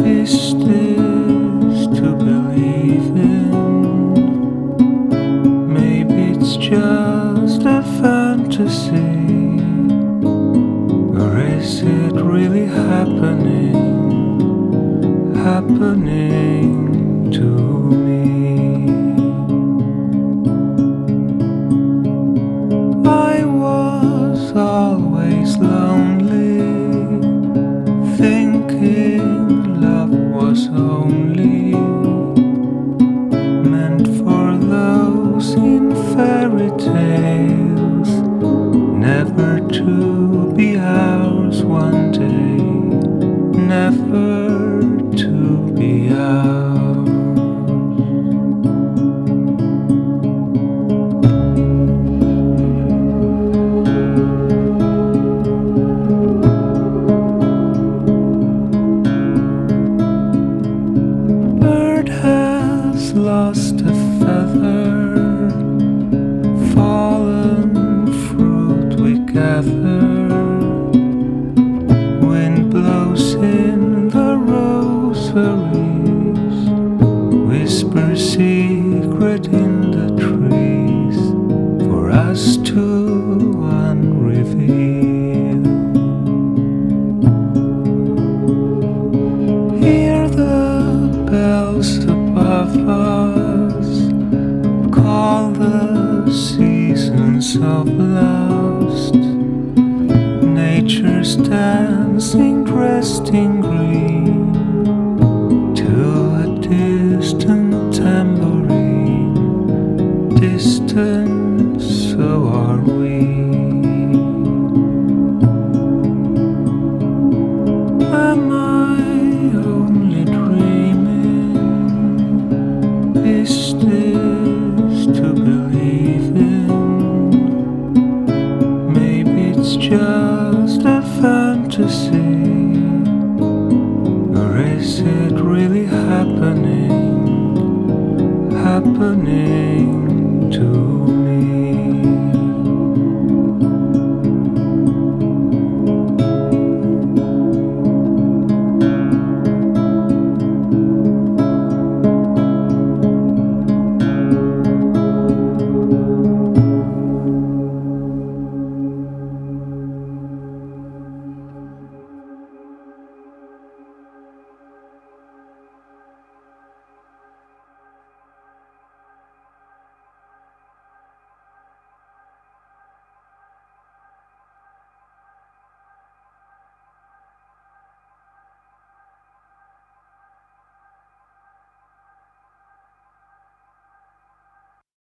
Is this to believe in? Maybe it's just a fantasy, or is it really happening to me? I was always lonely, thinking love was only meant for those in fairy tales, never to be ours one day, never to be ours. Lost a feather, fallen fruit we gather. Wind blows in the rosaries, whisper secret in the trees for us to unreveal. Hear the bells above us, call the seasons of lust. Nature's dancing dressed in green to a distant tambourine. Distant, so are we. Am I only dreaming? Is this to believe in? Maybe it's just a fantasy, or is it really happening to me?